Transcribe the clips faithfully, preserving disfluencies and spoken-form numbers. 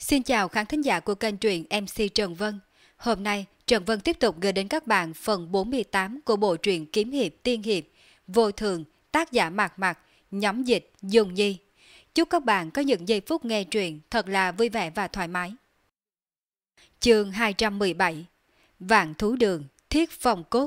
Xin chào khán thính giả của kênh truyện em xê Trần Vân. Hôm nay, Trần Vân tiếp tục gửi đến các bạn phần bốn mươi tám của bộ truyện kiếm hiệp tiên hiệp Vô Thường, tác giả Mạc Mạc, nhóm dịch Dung Nhi. Chúc các bạn có những giây phút nghe truyện thật là vui vẻ và thoải mái. Chương hai trăm mười bảy, Vạn Thú Đường, Thiết Phong Cốt.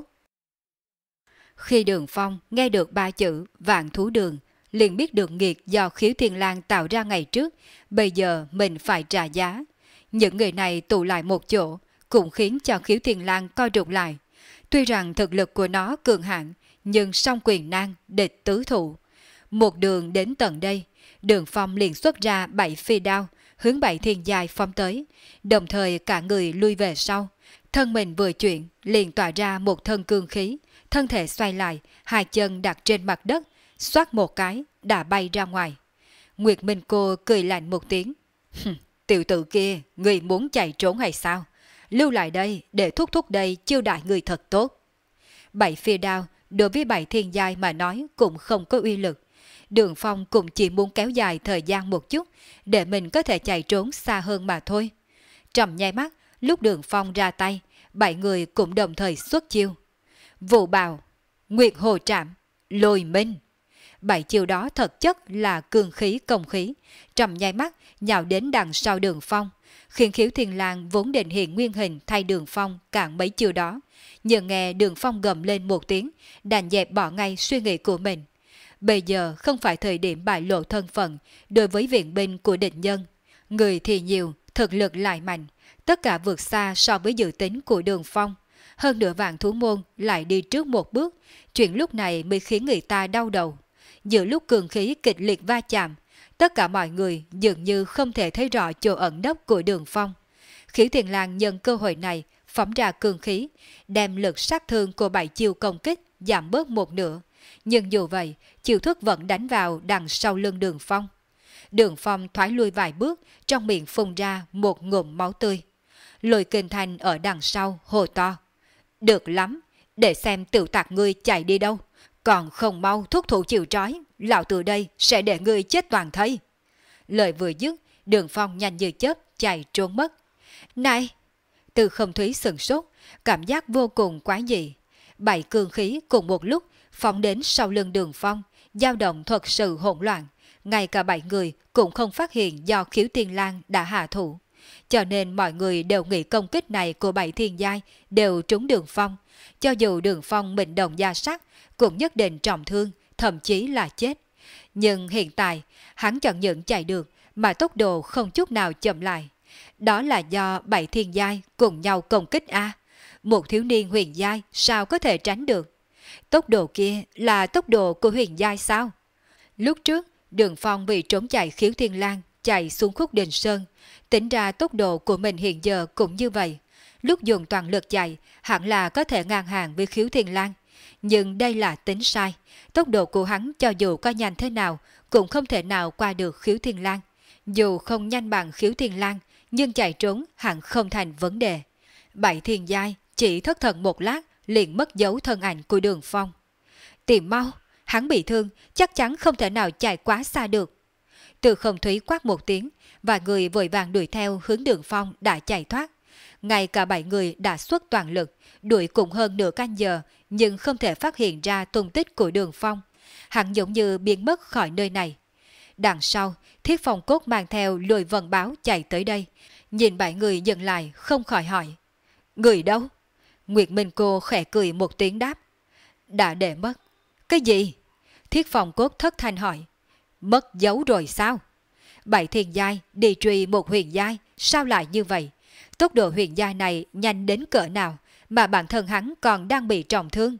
Khi Đường Phong nghe được ba chữ Vạn Thú Đường, liền biết được nghiệt do Khiếu Thiên Lang tạo ra ngày trước, bây giờ mình phải trả giá. Những người này tụ lại một chỗ, cũng khiến cho Khiếu Thiên Lang coi rụt lại. Tuy rằng thực lực của nó cường hãn, nhưng song quyền nan địch tứ thủ. Một đường đến tận đây, Đường Phong liền xuất ra bảy phi đao, hướng bảy thiên giai phóng tới, đồng thời cả người lui về sau. Thân mình vừa chuyển, liền tỏa ra một thân cương khí, thân thể xoay lại, hai chân đặt trên mặt đất, xoát một cái, đã bay ra ngoài. Nguyệt Minh Cô cười lạnh một tiếng. Tiểu tử kia, người muốn chạy trốn hay sao? Lưu lại đây để thúc thúc đây chiêu đại người thật tốt. Bảy phi đao, đối với bảy thiên giai mà nói cũng không có uy lực. Đường Phong cũng chỉ muốn kéo dài thời gian một chút, để mình có thể chạy trốn xa hơn mà thôi. Trầm nháy mắt, lúc Đường Phong ra tay, bảy người cũng đồng thời xuất chiêu. Vụ bào, Nguyệt Hồ Trạm, Lôi Minh. Bảy chiêu đó thật chất là cương khí công khí, trầm nháy mắt nhào đến đằng sau Đường Phong, khiến Khiếu Thiên Lang vốn định hiện nguyên hình thay Đường Phong cản mấy chiêu đó, nhưng nghe Đường Phong gầm lên một tiếng, đành dẹp bỏ ngay suy nghĩ của mình. Bây giờ không phải thời điểm bại lộ thân phận đối với viện binh của địch nhân, người thì nhiều, thực lực lại mạnh, tất cả vượt xa so với dự tính của Đường Phong. Hơn nữa Vạn Thú Môn lại đi trước một bước, chuyện lúc này mới khiến người ta đau đầu. Giữa lúc cường khí kịch liệt va chạm, tất cả mọi người dường như không thể thấy rõ chỗ ẩn nấp của Đường Phong. Khiếu Thiên Lang nhân cơ hội này phóng ra cường khí, đem lực sát thương của bảy chiêu công kích giảm bớt một nửa. Nhưng dù vậy, chiêu thức vẫn đánh vào đằng sau lưng Đường Phong. Đường Phong thoái lui vài bước, trong miệng phun ra một ngụm máu tươi. Lôi Kình Thành ở đằng sau hô to. Được lắm, để xem tiểu tặc ngươi chạy đi đâu. Còn không mau thúc thủ chịu trói, lão từ đây sẽ để ngươi chết toàn thây. Lời vừa dứt, Đường Phong nhanh như chớp chạy trốn mất. Này! Từ Không Thúy sừng sốt, cảm giác vô cùng quái dị. Bảy cương khí cùng một lúc phóng đến sau lưng Đường Phong, dao động thật sự hỗn loạn. Ngay cả bảy người cũng không phát hiện do Khiếu Thiên Lang đã hạ thủ. Cho nên mọi người đều nghĩ công kích này của bảy thiên giai đều trúng Đường Phong. Cho dù Đường Phong mệnh đồng da sắt, cũng nhất định trọng thương, thậm chí là chết. Nhưng hiện tại, hắn chẳng những chạy được, mà tốc độ không chút nào chậm lại. Đó là do bảy thiên giai cùng nhau công kích A. Một thiếu niên huyền giai sao có thể tránh được? Tốc độ kia là tốc độ của huyền giai sao? Lúc trước, Đường Phong vì trốn chạy Khiếu Thiên Lang, chạy xuống khúc Đình Sơn. Tính ra tốc độ của mình hiện giờ cũng như vậy. Lúc dùng toàn lực chạy, hẳn là có thể ngang hàng với Khiếu Thiên Lang. Nhưng đây là tính sai, tốc độ của hắn cho dù có nhanh thế nào cũng không thể nào qua được Khiếu Thiên Lang. Dù không nhanh bằng Khiếu Thiên Lang, nhưng chạy trốn hẳn không thành vấn đề. Bảy thiên giai chỉ thất thần một lát liền mất dấu thân ảnh của Đường Phong. Tìm mau, hắn bị thương, chắc chắn không thể nào chạy quá xa được. Từ Không Thúy quát một tiếng, và người vội vàng đuổi theo hướng Đường Phong đã chạy thoát. Ngay cả bảy người đã xuất toàn lực, đuổi cùng hơn nửa canh giờ, nhưng không thể phát hiện ra tung tích của Đường Phong. Hắn giống như biến mất khỏi nơi này. Đằng sau, Thiết Phong Cốt mang theo Lôi Vân Báo chạy tới đây. Nhìn bảy người dừng lại, không khỏi hỏi. Người đâu? Nguyệt Minh Cô khẽ cười một tiếng đáp. Đã để mất. Cái gì? Thiết Phong Cốt thất thanh hỏi. Mất dấu rồi sao? Bảy thiên giai đi truy một huyền giai, sao lại như vậy? Tốc độ huyền giai này nhanh đến cỡ nào mà bản thân hắn còn đang bị trọng thương?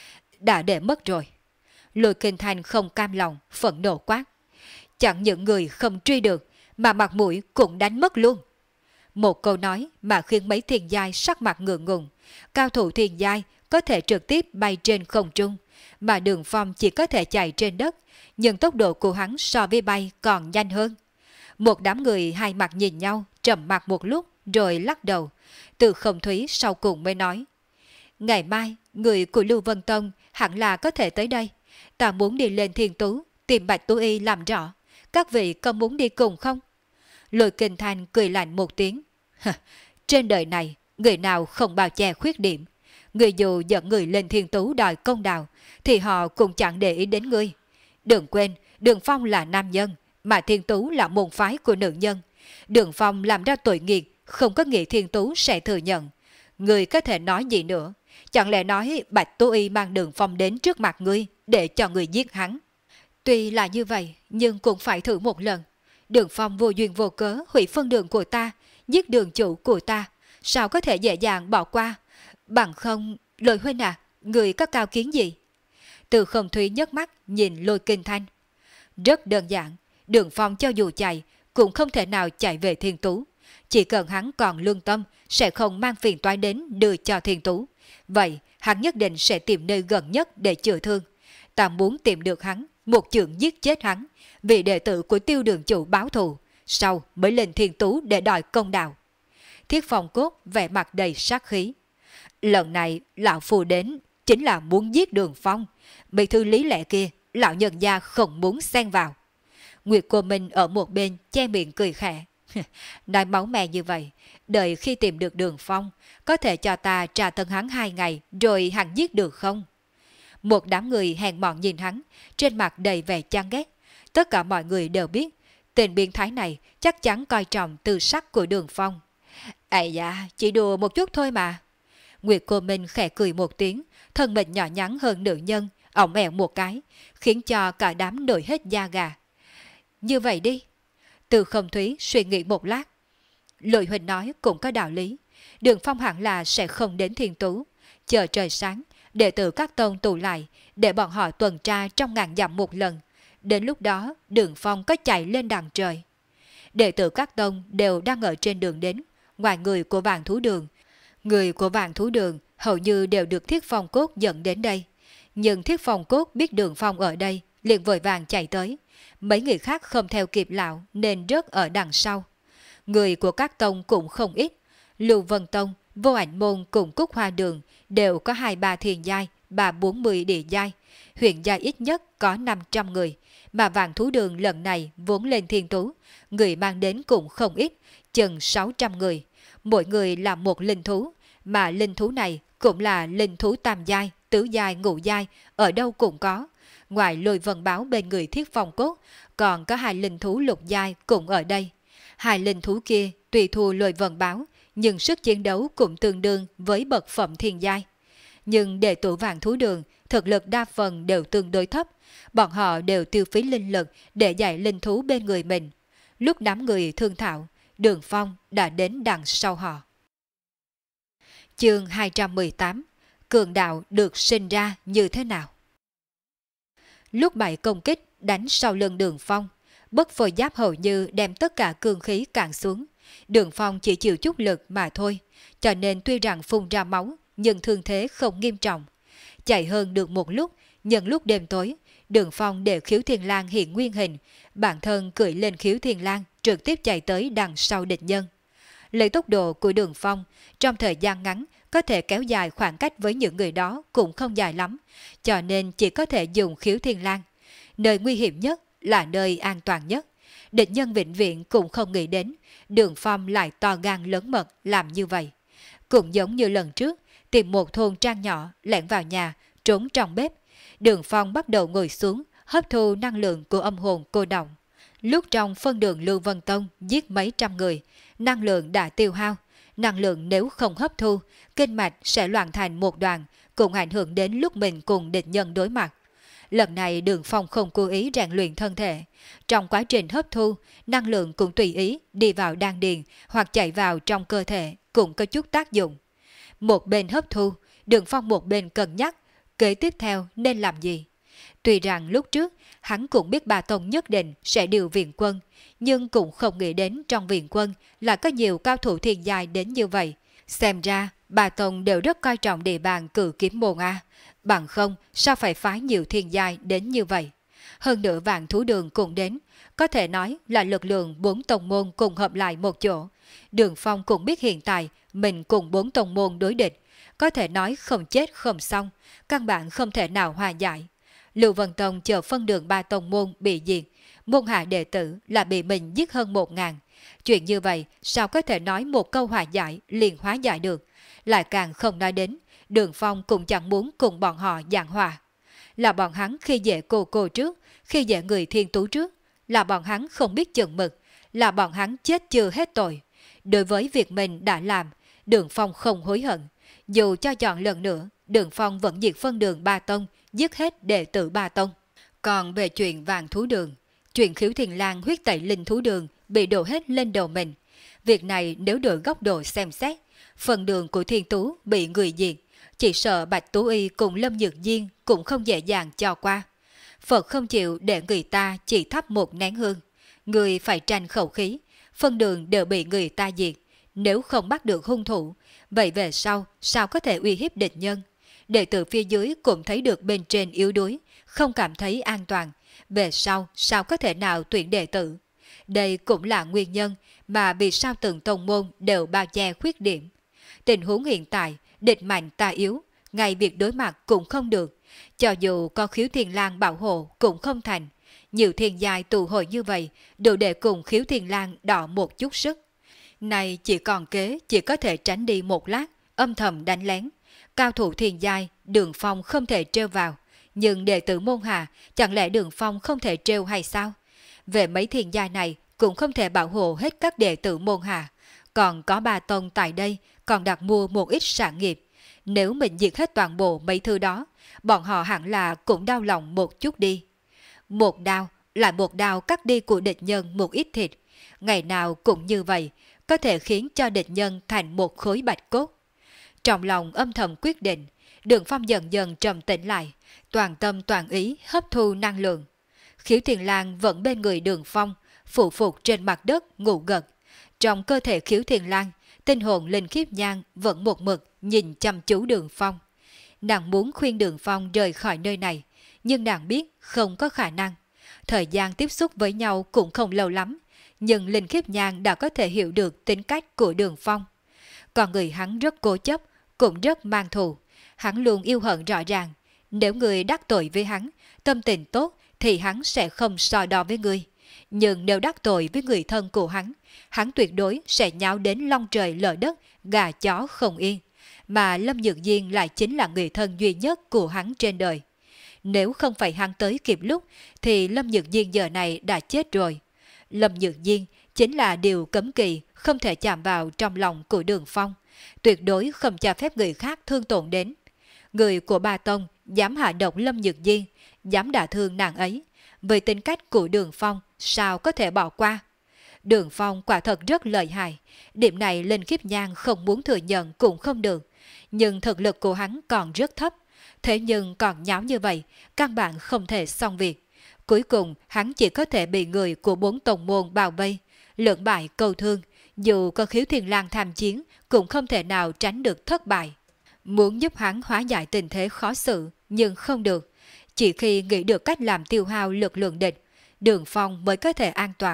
Đã để mất rồi. Lôi Kình Thành không cam lòng, phẫn nộ quát. Chẳng những người không truy được mà mặt mũi cũng đánh mất luôn. Một câu nói mà khiến mấy thiên giai sắc mặt ngượng ngùng. Cao thủ thiên giai có thể trực tiếp bay trên không trung, mà Đường Phong chỉ có thể chạy trên đất, nhưng tốc độ của hắn so với bay còn nhanh hơn. Một đám người hai mặt nhìn nhau, trầm mặc một lúc rồi lắc đầu. Từ Không Thúy sau cùng mới nói. Ngày mai, người của Lưu Vân Tông hẳn là có thể tới đây. Ta muốn đi lên Thiên Tú, tìm Bạch Tú Y làm rõ. Các vị có muốn đi cùng không? Lôi Kinh Thanh cười lạnh một tiếng. Trên đời này, người nào không bao che khuyết điểm. Người dù dẫn người lên thiên tú đòi công đạo, thì họ cũng chẳng để ý đến ngươi. Đừng quên, Đường Phong là nam nhân, mà thiên tú là môn phái của nữ nhân. Đường Phong làm ra tội nghiệp, không có nghĩa thiên tú sẽ thừa nhận. Ngươi có thể nói gì nữa? Chẳng lẽ nói Bạch Tố Y mang Đường Phong đến trước mặt ngươi để cho ngươi giết hắn? Tuy là như vậy, nhưng cũng phải thử một lần. Đường Phong vô duyên vô cớ hủy phân đường của ta, giết đường chủ của ta, sao có thể dễ dàng bỏ qua? Bằng không, Lôi huynh à, người có cao kiến gì? Từ Không Thúy nhấc mắt nhìn Lôi Kinh Thanh. Rất đơn giản, Đường Phong cho dù chạy, cũng không thể nào chạy về thiên tú. Chỉ cần hắn còn lương tâm, sẽ không mang phiền toái đến đưa cho thiên tú. Vậy, hắn nhất định sẽ tìm nơi gần nhất để chữa thương. Ta muốn tìm được hắn, một chưởng giết chết hắn, vì đệ tử của Tiêu đường chủ báo thù, sau mới lên thiên tú để đòi công đạo. Thiết Phong Cốt vẻ mặt đầy sát khí. Lần này, lão phù đến, chính là muốn giết Đường Phong. Mấy thư lý lẽ kia, lão nhân gia không muốn xen vào. Nguyệt Cô Minh ở một bên che miệng cười khẽ. Nói máu me như vậy, đợi khi tìm được Đường Phong, có thể cho ta tra tấn hắn hai ngày rồi hắn giết được không? Một đám người hèn mọn nhìn hắn, trên mặt đầy vẻ chán ghét. Tất cả mọi người đều biết, tên biến thái này chắc chắn coi trọng tư sắc của Đường Phong. Ây da, chỉ đùa một chút thôi mà. Nguyệt Cô Minh khẽ cười một tiếng, thân mình nhỏ nhắn hơn nữ nhân, ổng ẹo một cái, khiến cho cả đám nổi hết da gà. Như vậy đi. Từ Không Thúy suy nghĩ một lát. Lôi huynh nói cũng có đạo lý. Đường Phong hẳn là sẽ không đến thiên tú. Chờ trời sáng, đệ tử các tông tụ lại, để bọn họ tuần tra trong ngàn dặm một lần. Đến lúc đó, Đường Phong có chạy lên đằng trời. Đệ tử các tông đều đang ở trên đường đến, ngoài người của Vạn Thú Đường. Người của Vạn Thú Đường hầu như đều được Thiết Phong Cốt dẫn đến đây. Nhưng Thiết Phong Cốt biết Đường Phong ở đây, liền vội vàng chạy tới. Mấy người khác không theo kịp lão nên rớt ở đằng sau. Người của các tông cũng không ít. Lưu Vân Tông, Vô Ảnh Môn cùng Cúc Hoa Đường đều có hai ba thiền giai, ba bốn mươi địa giai. Huyện giai ít nhất có năm trăm người. Mà Vạn Thú Đường lần này vốn lên thiên tú, người mang đến cũng không ít, chừng sáu trăm người. Mỗi người là một linh thú, mà linh thú này cũng là linh thú tam giai, tứ giai, ngũ giai, ở đâu cũng có. Ngoài Lôi Vân Báo bên người Thiết Phong Cốt, còn có hai linh thú lục giai cũng ở đây. Hai linh thú kia tuy thua Lôi Vân Báo, nhưng sức chiến đấu cũng tương đương với bậc phẩm thiên giai. Nhưng đệ tử Vạn Thú Đường, thực lực đa phần đều tương đối thấp, bọn họ đều tiêu phí linh lực để dạy linh thú bên người mình. Lúc đám người thương thảo, Đường Phong đã đến đằng sau họ. Chương hai trăm mười tám. Cường đạo được sinh ra như thế nào? Lúc bảy công kích đánh sau lưng Đường Phong, bất phôi giáp hầu như đem tất cả cương khí cạn xuống. Đường Phong chỉ chịu chút lực mà thôi, cho nên tuy rằng phun ra máu, nhưng thương thế không nghiêm trọng. Chạy hơn được một lúc, nhân lúc đêm tối, Đường Phong để Khiếu Thiên Lang hiện nguyên hình, bản thân cưỡi lên Khiếu Thiên Lang trực tiếp chạy tới đằng sau địch nhân. Lấy tốc độ của Đường Phong, trong thời gian ngắn có thể kéo dài khoảng cách với những người đó cũng không dài lắm, cho nên chỉ có thể dùng Khiếu Thiên Lang. Nơi nguy hiểm nhất là nơi an toàn nhất. Địch nhân vĩnh viễn cũng không nghĩ đến, Đường Phong lại to gan lớn mật làm như vậy. Cũng giống như lần trước, tìm một thôn trang nhỏ, lẻn vào nhà, trốn trong bếp. Đường Phong bắt đầu ngồi xuống, hấp thu năng lượng của âm hồn cô động. Lúc trong phân đường Lưu Vân Tông giết mấy trăm người, năng lượng đã tiêu hao. Năng lượng nếu không hấp thu, kinh mạch sẽ loạn thành một đoàn, cũng ảnh hưởng đến lúc mình cùng địch nhân đối mặt. Lần này Đường Phong không cố ý rèn luyện thân thể. Trong quá trình hấp thu, năng lượng cũng tùy ý đi vào đan điền hoặc chạy vào trong cơ thể, cũng có chút tác dụng. Một bên hấp thu, Đường Phong một bên cân nhắc, kế tiếp theo nên làm gì. Tuy rằng lúc trước, hắn cũng biết Ba Tông nhất định sẽ điều viện quân, nhưng cũng không nghĩ đến trong viện quân là có nhiều cao thủ thiên giai đến như vậy. Xem ra, Ba Tông đều rất coi trọng địa bàn Cử Kiếm Môn A, bằng không sao phải phái nhiều thiên giai đến như vậy. Hơn nữa Vạn Thú Đường cũng đến, có thể nói là lực lượng bốn tông môn cùng hợp lại một chỗ. Đường Phong cũng biết hiện tại mình cùng bốn tông môn đối địch, có thể nói không chết không xong, căn bản không thể nào hòa giải. Lưu Vân Tông chờ phân đường ba tông môn bị diệt, môn hạ đệ tử là bị mình giết hơn một ngàn, Chuyện như vậy sao có thể nói một câu hòa giải liền hóa giải được, lại càng không nói đến, Đường Phong cũng chẳng muốn cùng bọn họ giảng hòa. Là bọn hắn khi dễ cô cô trước, khi dễ người thiên tú trước, là bọn hắn không biết chừng mực, là bọn hắn chết chưa hết tội. Đối với việc mình đã làm, Đường Phong không hối hận. Dù cho chọn lần nữa, Đường Phong vẫn diệt phân đường Ba Tông, giết hết đệ tử Ba Tông. Còn về chuyện vàng thú đường, chuyện Khiếu Thiền Lang huyết tẩy linh thú đường bị đổ hết lên đầu mình. Việc này nếu đổi góc độ xem xét, phần đường của Thiên Tú bị người diệt, chỉ sợ Bạch Tú Y cùng Lâm Nhược Diên cũng không dễ dàng cho qua. Phật không chịu để người ta chỉ thắp một nén hương. Người phải tranh khẩu khí, phân đường đều bị người ta diệt. Nếu không bắt được hung thủ, vậy về sau sao có thể uy hiếp địch nhân? Đệ tử phía dưới cũng thấy được bên trên yếu đuối, không cảm thấy an toàn. Về sau sao có thể nào tuyển đệ tử? Đây cũng là nguyên nhân mà vì sao từng tông môn đều bao che khuyết điểm. Tình huống hiện tại, địch mạnh ta yếu, ngay việc đối mặt cũng không được. Cho dù có Khiếu Thiền Lang bảo hộ cũng không thành. Nhiều thiên giai tụ hội như vậy, đủ để cùng Khiếu Thiền Lang đọ một chút sức. Này chỉ còn kế, chỉ có thể tránh đi một lát, âm thầm đánh lén. Cao thủ thiên giai, Đường Phong không thể trêu vào. Nhưng đệ tử môn hạ, chẳng lẽ Đường Phong không thể trêu hay sao? Về mấy thiên giai này, cũng không thể bảo hộ hết các đệ tử môn hạ. Còn có ba tông tại đây, còn đặt mua một ít sản nghiệp. Nếu mình diệt hết toàn bộ mấy thứ đó, bọn họ hẳn là cũng đau lòng một chút đi. Một đao, lại một đao cắt đi của địch nhân một ít thịt. Ngày nào cũng như vậy, có thể khiến cho địch nhân thành một khối bạch cốt. Trong lòng âm thầm quyết định, Đường Phong dần dần trầm tĩnh lại, toàn tâm toàn ý hấp thu năng lượng. Khiếu Thiền Lang vẫn bên người Đường Phong, phụ phục trên mặt đất ngủ gật. Trong cơ thể Khiếu Thiền Lang, tinh hồn linh khiếp nhang vẫn một mực nhìn chăm chú Đường Phong. Nàng muốn khuyên Đường Phong rời khỏi nơi này, nhưng nàng biết không có khả năng. Thời gian tiếp xúc với nhau cũng không lâu lắm, nhưng linh khiếp nhang đã có thể hiểu được tính cách của Đường Phong. Còn người hắn rất cố chấp, cũng rất mang thù. Hắn luôn yêu hận rõ ràng. Nếu người đắc tội với hắn, tâm tình tốt thì hắn sẽ không so đo với người. Nhưng nếu đắc tội với người thân của hắn, hắn tuyệt đối sẽ nháo đến long trời lở đất, gà chó không yên. Mà Lâm Nhược Diên lại chính là người thân duy nhất của hắn trên đời. Nếu không phải hắn tới kịp lúc, thì Lâm Nhược Diên giờ này đã chết rồi. Lâm Nhược Diên chính là điều cấm kỵ không thể chạm vào trong lòng của Đường Phong. Tuyệt đối không cho phép người khác thương tổn đến. Người của Ba Tông dám hạ độc Lâm Nhược Diên, dám đả thương nàng ấy. Với tính cách của Đường Phong, sao có thể bỏ qua? Đường Phong quả thật rất lợi hại. Điểm này Linh Khiếp Nhang không muốn thừa nhận cũng không được. Nhưng thực lực của hắn còn rất thấp. Thế nhưng còn nháo như vậy, căn bản không thể xong việc. Cuối cùng hắn chỉ có thể bị người của bốn tông môn bao vây, lưỡng bại câu thương. Dù có Khiếu Thiền Lang tham chiến, cũng không thể nào tránh được thất bại. Muốn giúp hắn hóa giải tình thế khó xử, nhưng không được. Chỉ khi nghĩ được cách làm tiêu hao lực lượng địch, Đường Phong mới có thể an toàn.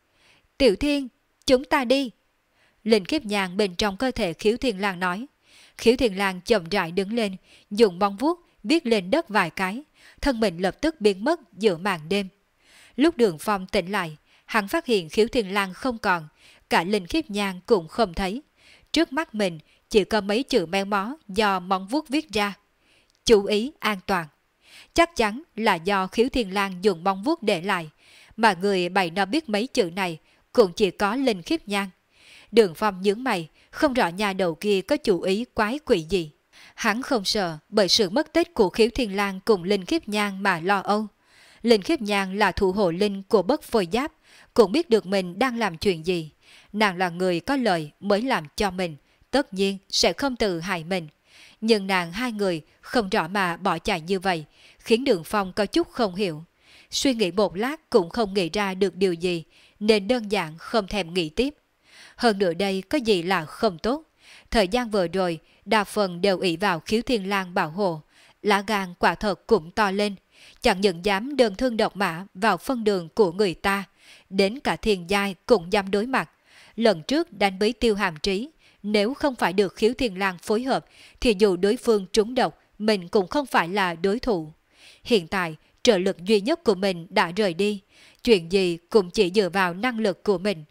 Tiểu Thiên, chúng ta đi. Linh Khiếp Nhang bên trong cơ thể Khiếu Thiền Lang nói. Khiếu Thiền Lang chậm rãi đứng lên, dùng móng vuốt viết lên đất vài cái, thân mình lập tức biến mất giữa màn đêm. Lúc Đường Phong tỉnh lại, hắn phát hiện Khiếu Thiền Lang không còn, cả Linh Khiếp Nhang cũng không thấy. Trước mắt mình chỉ có mấy chữ méo mó do móng vuốt viết ra. Chú ý an toàn. Chắc chắn là do Khiếu Thiền Lang dùng móng vuốt để lại, mà người bày nó biết mấy chữ này cũng chỉ có Linh Khiếp Nhang. Đường Phong nhướng mày, không rõ nhà đầu kia có chủ ý quái quỷ gì. Hắn không sợ bởi sự mất tích của Khiếu Thiền Lang cùng Linh Khiếp Nhang mà lo âu. Linh Khiếp Nhang là thủ hộ linh của Bất Phôi Giáp, cũng biết được mình đang làm chuyện gì. Nàng là người có lợi mới làm cho mình, tất nhiên sẽ không tự hại mình. Nhưng nàng hai người không rõ mà bỏ chạy như vậy, khiến Đường Phong có chút không hiểu. Suy nghĩ một lát cũng không nghĩ ra được điều gì, nên đơn giản không thèm nghĩ tiếp. Hơn nữa đây có gì là không tốt. Thời gian vừa rồi, đa phần đều ỷ vào Khiếu Thiền Lang bảo hộ. Lá gan quả thật cũng to lên, chẳng những dám đơn thương độc mã vào phân đường của người ta, đến cả thiên giai cũng dám đối mặt. Lần trước đánh với Tiêu Hàm Trí, nếu không phải được Khiếu Thiền Lang phối hợp, thì dù đối phương trúng độc, mình cũng không phải là đối thủ. Hiện tại, trợ lực duy nhất của mình đã rời đi, chuyện gì cũng chỉ dựa vào năng lực của mình.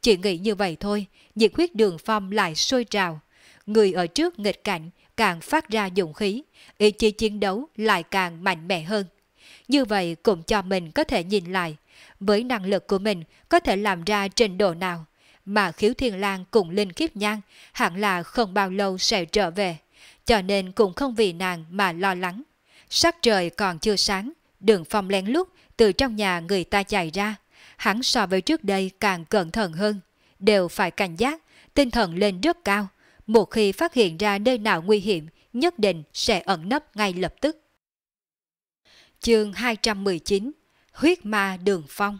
Chỉ nghĩ như vậy thôi, nhiệt huyết Đường Phong lại sôi trào. Người ở trước nghịch cảnh càng phát ra dũng khí, ý chí chiến đấu lại càng mạnh mẽ hơn. Như vậy cũng cho mình có thể nhìn lại, với năng lực của mình có thể làm ra trình độ nào, mà Khiếu Thiên Lang cùng Linh Kiếp Nhan hẳn là không bao lâu sẽ trở về, cho nên cũng không vì nàng mà lo lắng. Sắc trời còn chưa sáng, Đường Phong lén lút từ trong nhà người ta chạy ra, hắn so với trước đây càng cẩn thận hơn, đều phải cảnh giác, tinh thần lên rất cao, một khi phát hiện ra nơi nào nguy hiểm, nhất định sẽ ẩn nấp ngay lập tức. Chương hai trăm mười chín. Huyết ma Đường Phong.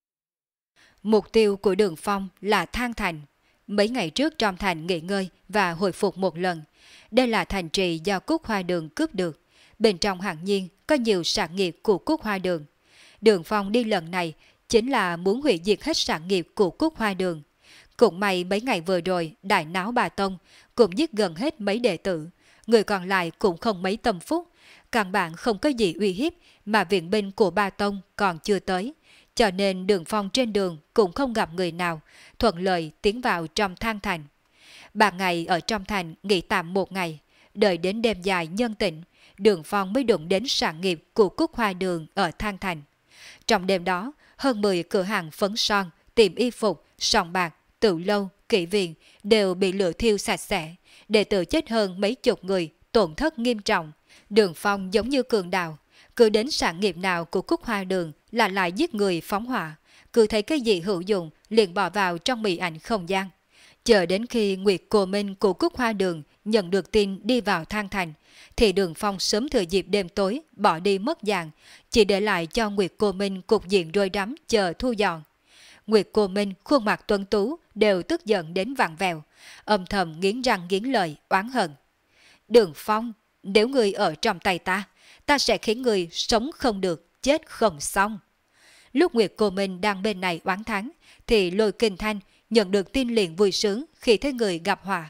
Mục tiêu của Đường Phong là Thang Thành. Mấy ngày trước trong thành nghỉ ngơi và hồi phục một lần. Đây là thành trì do Cúc Hoa Đường cướp được. Bên trong hẳn nhiên có nhiều sản nghiệp của Cúc Hoa Đường. Đường Phong đi lần này chính là muốn hủy diệt hết sản nghiệp của Cúc Hoa Đường. Cũng may mấy ngày vừa rồi Đại Náo Bà Tông cũng giết gần hết mấy đệ tử. Người còn lại cũng không mấy tâm phúc. Căn bản không có gì uy hiếp mà viện binh của Ba Tông còn chưa tới. Cho nên Đường Phong trên đường cũng không gặp người nào, thuận lợi tiến vào trong Thang Thành. Ba ngày ở trong thành nghỉ tạm một ngày, đợi đến đêm dài nhân tịnh, Đường Phong mới đụng đến sản nghiệp của Cúc Hoa Đường ở Thang Thành. Trong đêm đó, hơn mười cửa hàng phấn son, tiệm y phục, sòng bạc, tửu lâu, kỹ viện đều bị lửa thiêu sạch sẽ, đệ tử chết hơn mấy chục người, tổn thất nghiêm trọng. Đường Phong giống như cường đạo, cứ đến sản nghiệp nào của Cúc Hoa Đường là lại giết người phóng hỏa, cứ thấy cái gì hữu dụng liền bỏ vào trong mị ảnh không gian. Chờ đến khi Nguyệt Cô Minh của Cúc Hoa Đường nhận được tin đi vào Thang Thành, thì Đường Phong sớm thừa dịp đêm tối bỏ đi mất dạng, chỉ để lại cho Nguyệt Cô Minh cục diện rối rắm chờ thu dọn. Nguyệt Cô Minh khuôn mặt tuấn tú đều tức giận đến vặn vẹo, âm thầm nghiến răng nghiến lợi oán hận. Đường Phong, nếu người ở trong tay ta, ta sẽ khiến người sống không được, chết không xong. Lúc Nguyệt Cô Minh đang bên này oán thắng, thì Lôi Kinh Thanh nhận được tin liền vui sướng khi thấy người gặp họa.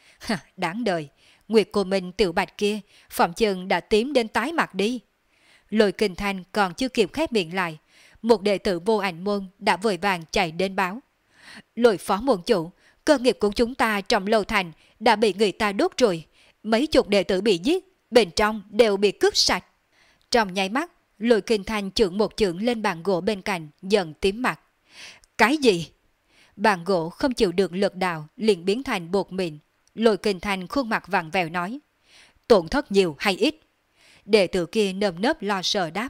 Đáng đời, Nguyệt Cô Minh tiểu bạch kia, phòng chừng đã tím đến tái mặt đi. Lôi Kinh Thanh còn chưa kịp khép miệng lại, một đệ tử Vô Ảnh Môn đã vội vàng chạy đến báo. Lôi phó môn chủ, cơ nghiệp của chúng ta trong Lâu Thành đã bị người ta đốt rồi, mấy chục đệ tử bị giết, bên trong đều bị cướp sạch. Trong nháy mắt, Lôi Kinh Thanh chưởng một chưởng lên bàn gỗ bên cạnh, dần tím mặt. Cái gì? Bàn gỗ không chịu được lực đạo, liền biến thành bột mịn. Lôi Kinh Thanh khuôn mặt vặn vẹo nói. Tổn thất nhiều hay ít? Đệ tử kia nơm nớp lo sợ đáp.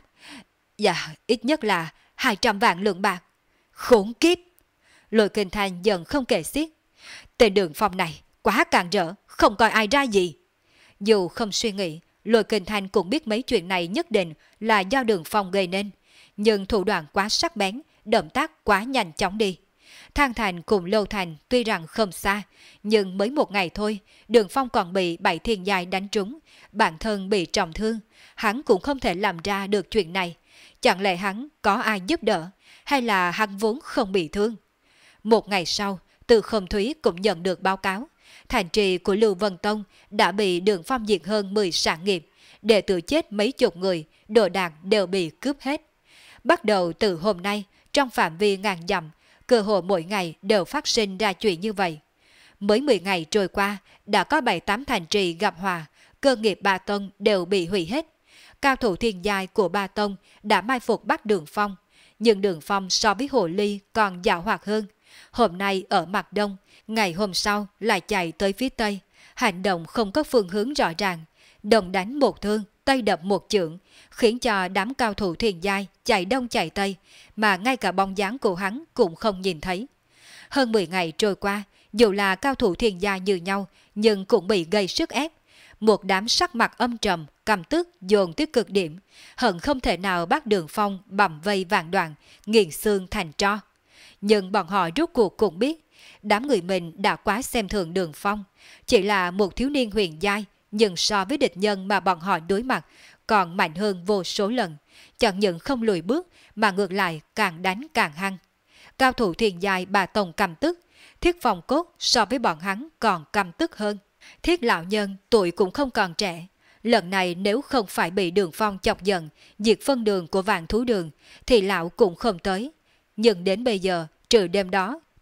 Dạ, ít nhất là hai trăm vạn lượng bạc. Khốn kiếp! Lôi Kinh Thanh dần không kể xiết. Tên Đường Phong này quá càng rỡ, không coi ai ra gì. Dù không suy nghĩ, Lôi Kinh Thanh cũng biết mấy chuyện này nhất định là do Đường Phong gây nên, nhưng thủ đoạn quá sắc bén, động tác quá nhanh chóng đi. Thang Thành cùng Lâu Thành tuy rằng không xa, nhưng mới một ngày thôi, Đường Phong còn bị bảy thiên giai đánh trúng, bản thân bị trọng thương, hắn cũng không thể làm ra được chuyện này. Chẳng lẽ hắn có ai giúp đỡ, hay là hắn vốn không bị thương? Một ngày sau, Từ Khâm Thúy cũng nhận được báo cáo. Thành trì của Lưu Vân Tông đã bị Đường Phong diệt hơn mười sản nghiệp, đệ tử chết mấy chục người, đồ đạc đều bị cướp hết. Bắt đầu từ hôm nay, trong phạm vi ngàn dặm, cơ hội mỗi ngày đều phát sinh ra chuyện như vậy. Mới mười ngày trôi qua, đã có bảy tám thành trì gặp hòa, cơ nghiệp Ba Tông đều bị hủy hết. Cao thủ thiên giai của Ba Tông đã mai phục bắt Đường Phong, nhưng Đường Phong so với Hồ Ly còn dạo hoạt hơn. Hôm nay ở mặt đông, ngày hôm sau lại chạy tới phía tây, hành động không có phương hướng rõ ràng, đông đánh một thương, tây đập một chưởng, khiến cho đám cao thủ thiên giai chạy đông chạy tây, mà ngay cả bóng dáng của hắn cũng không nhìn thấy. Hơn mười ngày trôi qua, dù là cao thủ thiên giai như nhau, nhưng cũng bị gây sức ép. Một đám sắc mặt âm trầm, căm tức dồn tới cực điểm, hận không thể nào bắt Đường Phong bầm vây vạn đoạn, nghiền xương thành tro. Nhưng bọn họ rốt cuộc cũng biết, đám người mình đã quá xem thường Đường Phong, chỉ là một thiếu niên huyền giai, nhưng so với địch nhân mà bọn họ đối mặt còn mạnh hơn vô số lần, chẳng những không lùi bước mà ngược lại càng đánh càng hăng. Cao thủ thiên giai Bà Tông căm tức, Thiết Phong Cốt so với bọn hắn còn căm tức hơn. Thiết lão nhân tuổi cũng không còn trẻ, lần này nếu không phải bị Đường Phong chọc giận, diệt phân đường của Vạn Thú Đường, thì lão cũng không tới. Nhưng đến bây giờ, trừ đêm đó,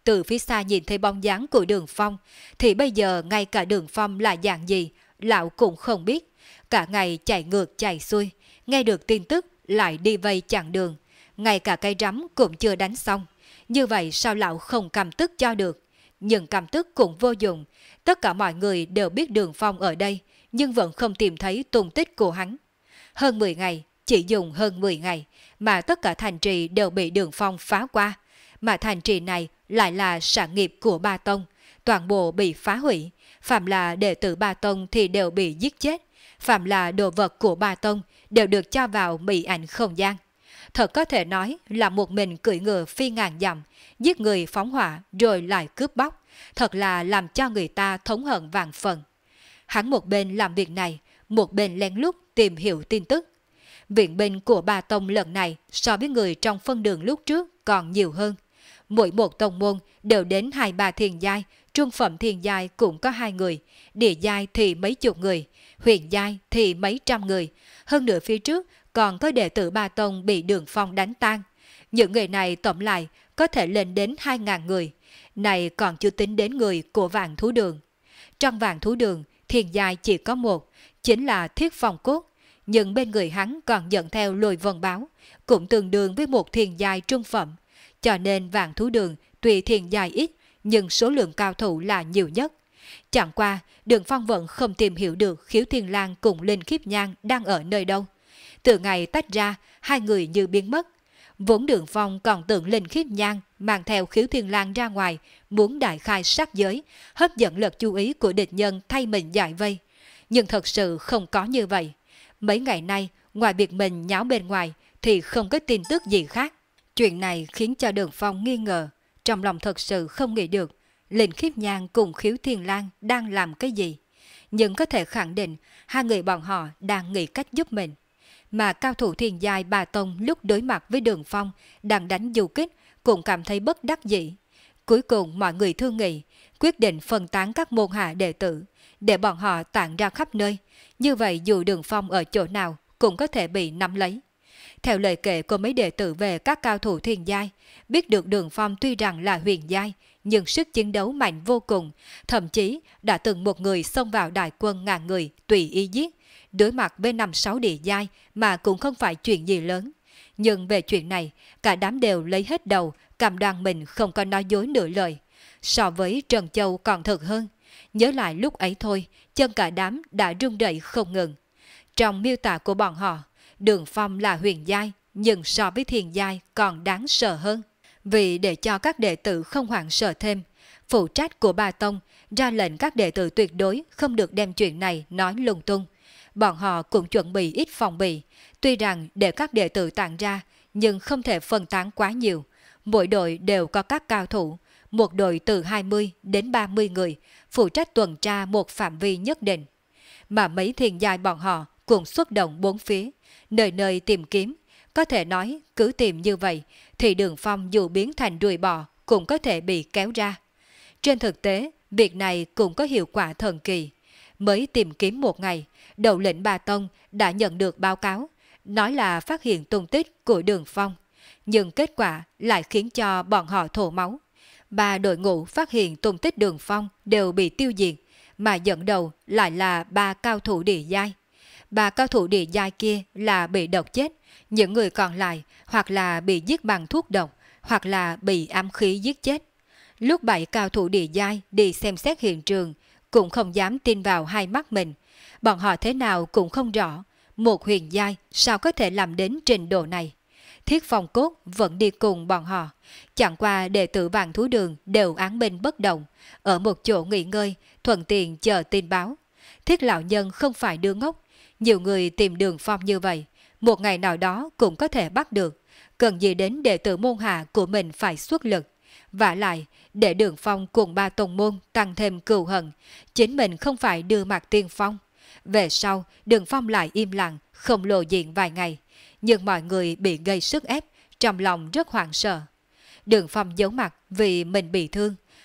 từ phía xa nhìn thấy bóng dáng của Đường Phong, thì bây giờ ngay cả Đường Phong là dạng gì, lão cũng không biết. Cả ngày chạy ngược chạy xuôi, nghe được tin tức lại đi vây chặn đường, ngay cả cây rắm cũng chưa đánh xong. Như vậy sao lão không căm tức cho được? Nhưng căm tức cũng vô dụng, tất cả mọi người đều biết Đường Phong ở đây, nhưng vẫn không tìm thấy tung tích của hắn. Hơn mười ngày, chỉ dùng hơn mười ngày, mà tất cả thành trì đều bị Đường Phong phá qua. Mà thành trì này lại là sản nghiệp của Ba Tông, toàn bộ bị phá hủy. Phạm là đệ tử Ba Tông thì đều bị giết chết, phạm là đồ vật của Ba Tông đều được cho vào mỹ ảnh không gian. Thật có thể nói là một mình cưỡi ngựa phi ngàn dặm, giết người phóng hỏa rồi lại cướp bóc, thật là làm cho người ta thống hận vạn phần. Hắn một bên làm việc này, một bên lén lút tìm hiểu tin tức. Viện binh của Ba Tông lần này so với người trong phân đường lúc trước còn nhiều hơn. Mỗi một tông môn đều đến hai ba thiền giai, trung phẩm thiền giai cũng có hai người, địa giai thì mấy chục người, huyền giai thì mấy trăm người. Hơn nữa phía trước còn có đệ tử Ba Tông bị Đường Phong đánh tan. Những người này tổng lại có thể lên đến hai ngàn người, này còn chưa tính đến người của Vạn Thú Đường. Trong Vạn Thú Đường, thiền giai chỉ có một, chính là Thiết Phong Cốt, nhưng bên người hắn còn dẫn theo Lôi Vân Báo, cũng tương đương với một thiền giai trung phẩm. Cho nên Vạn Thú Đường tuy thiền giai ít, nhưng số lượng cao thủ là nhiều nhất. Chẳng qua, Đường Phong vẫn không tìm hiểu được Khiếu Thiên Lang cùng Linh Khiếp Nhan đang ở nơi đâu. Từ ngày tách ra, hai người như biến mất. Vốn Đường Phong còn tưởng Linh Khiếp Nhan mang theo Khiếu Thiên Lang ra ngoài, muốn đại khai sát giới, hấp dẫn lực chú ý của địch nhân thay mình giải vây. Nhưng thật sự không có như vậy. Mấy ngày nay, ngoài việc mình nháo bên ngoài, thì không có tin tức gì khác. Chuyện này khiến cho Đường Phong nghi ngờ, trong lòng thật sự không nghĩ được Linh Khiếp Nhan cùng Khiếu Thiên Lang đang làm cái gì. Nhưng có thể khẳng định hai người bọn họ đang nghĩ cách giúp mình. Mà cao thủ thiền giai Ba Tông lúc đối mặt với Đường Phong đang đánh du kích cũng cảm thấy bất đắc dĩ. Cuối cùng mọi người thương nghị, quyết định phân tán các môn hạ đệ tử, để bọn họ tản ra khắp nơi. Như vậy dù Đường Phong ở chỗ nào cũng có thể bị nắm lấy. Theo lời kể của mấy đệ tử về các cao thủ thiền giai, biết được Đường Phong tuy rằng là huyền giai, nhưng sức chiến đấu mạnh vô cùng, thậm chí đã từng một người xông vào đại quân ngàn người tùy ý giết, đối mặt với năm sáu địa giai mà cũng không phải chuyện gì lớn. Nhưng về chuyện này, cả đám đều lấy hết đầu, cảm đoan mình không có nói dối nửa lời. So với Trần Châu còn thật hơn. Nhớ lại lúc ấy thôi, chân cả đám đã rung rẩy không ngừng. Trong miêu tả của bọn họ, Đường Phong là huyền giai, nhưng so với thiền giai còn đáng sợ hơn. Vì để cho các đệ tử không hoảng sợ thêm, phụ trách của Ba Tông ra lệnh các đệ tử tuyệt đối không được đem chuyện này nói lung tung. Bọn họ cũng chuẩn bị ít phòng bị, tuy rằng để các đệ tử tản ra, nhưng không thể phân tán quá nhiều. Mỗi đội đều có các cao thủ, một đội từ hai mươi đến ba mươi người, phụ trách tuần tra một phạm vi nhất định. Mà mấy thiền giai bọn họ cũng xuất động bốn phía, nơi nơi tìm kiếm. Có thể nói cứ tìm như vậy thì Đường Phong dù biến thành ruồi bò cũng có thể bị kéo ra. Trên thực tế, việc này cũng có hiệu quả thần kỳ. Mới tìm kiếm một ngày, đầu lĩnh Ba Tông đã nhận được báo cáo, nói là phát hiện tung tích của Đường Phong. Nhưng kết quả lại khiến cho bọn họ thổ máu. Ba đội ngũ phát hiện tung tích Đường Phong đều bị tiêu diệt, mà dẫn đầu lại là ba cao thủ địa giai. Ba cao thủ địa giai kia là bị độc chết, những người còn lại hoặc là bị giết bằng thuốc độc, hoặc là bị ám khí giết chết. Lúc bảy cao thủ địa giai đi xem xét hiện trường, cũng không dám tin vào hai mắt mình. Bọn họ thế nào cũng không rõ, một huyền giai sao có thể làm đến trình độ này. Thiết Phong Cốt vẫn đi cùng bọn họ, chẳng qua đệ tử Vạn Thú Đường đều án binh bất động, ở một chỗ nghỉ ngơi, thuận tiện chờ tin báo. Thiết lão nhân không phải đứa ngốc, nhiều người tìm Đường Phong như vậy, một ngày nào đó cũng có thể bắt được, cần gì đến đệ tử môn hạ của mình phải xuất lực. Vả lại, để Đường Phong cùng ba tông môn tăng thêm cừu hận, chính mình không phải đưa mặt tiên phong. Về sau, Đường Phong lại im lặng, không lộ diện vài ngày, nhưng mọi người bị gây sức ép, trong lòng rất hoảng sợ. Đường Phong giấu mặt vì mình bị thương,